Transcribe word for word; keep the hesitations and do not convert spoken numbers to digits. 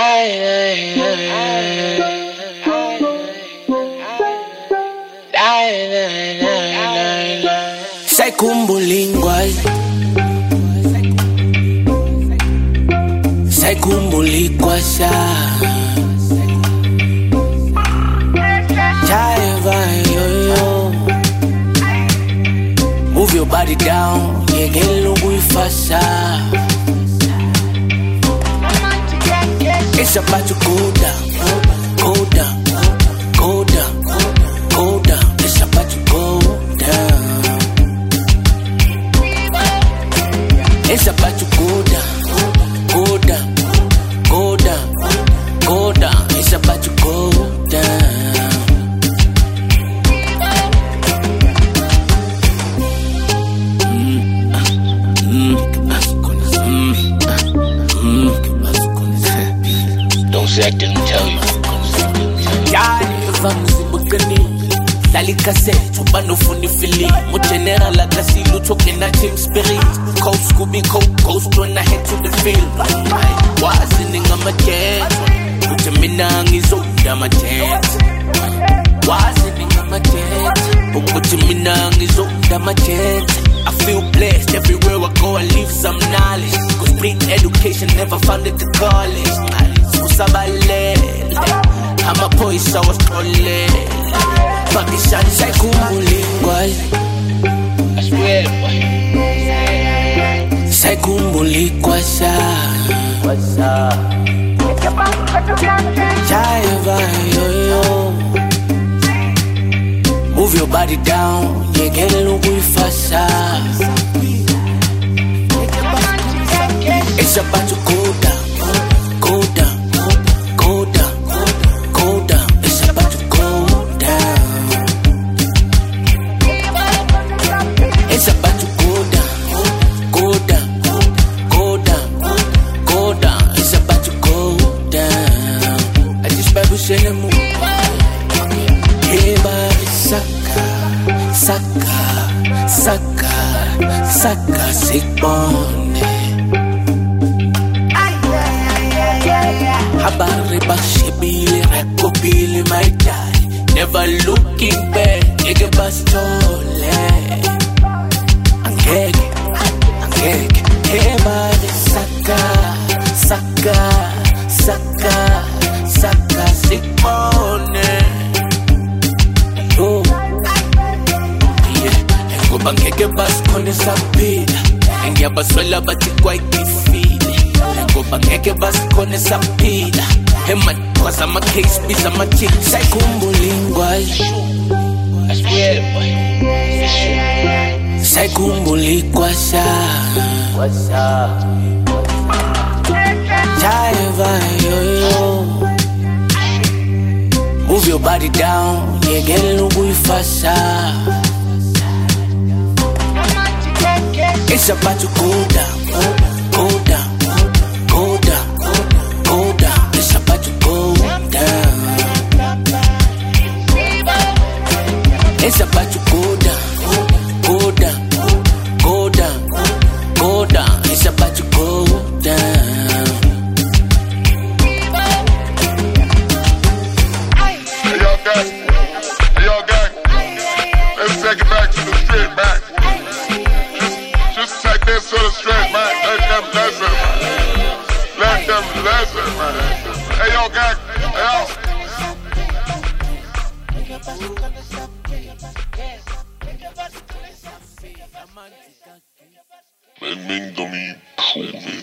Saikhumbula ingwazi, saikhumbula ikwasha, jaiva yoyo. Move your body down, yekela ukuyifasha. It's about to go down, go down, go down, go down. It's about to go down. It's about to go down, go down, go down, go down. It's about to go down. Mm, mm, mm, mm, mm. Don't say I didn't tell you. Yeah, if I'm Zimbabwean. Dali cassette, ubano funny feeling. Mo general la kasi luto kena team spirit. Coast Scooby, coast, coast when I head to the field. Wazini ngama jet, utamina ngizo ndama jet. Wazini ngama jet, utamina ngizo ndama jet. I feel blessed everywhere I go. I leave some knowledge. Cause great education never found it to college. Usabale, I'm a voice I was calling. Pakistan, saikhumbula ingwazi, I swear, boy. Saikhumbula ikwasha, jaiva yoyo. Move your body down, yekela ukuyifasha. It's about to go down, go down, go down, go down. It's about to go down. It's about to go down, go down, go down, go down. It's about to go down. I just Bible say the move. Everybody saka, saka, saka, saka, sick bonde. Habari bashibile, rakobile, my daddy. Never looking back, nigga bastole. Angeke, angeke, everybody saka, saka, saka, saka, sick money. Oh, yeah, go bangeke bas kone sapila, engia baswela bati kwa ikifile. Go bangeke bas kone sapila, hema kwa sama case bisa machi. Saikhumbula ingwazi, I swear, boy. Saikhumbula ikwasha, jaiva yoyo. Move your body down, yekela ukuyifasha. It's about to go down, go down, go down, go down. It's about to go down. It's about to go down, go down, go down, go down. It's about to go down. Hey yo, gang, hey yo, gang. Let's take it back to the street, man. Just, just take this to the street, man. Let them listen, man. Let them listen, man. Hey yo, gang, hey yo. Men mängder min cool.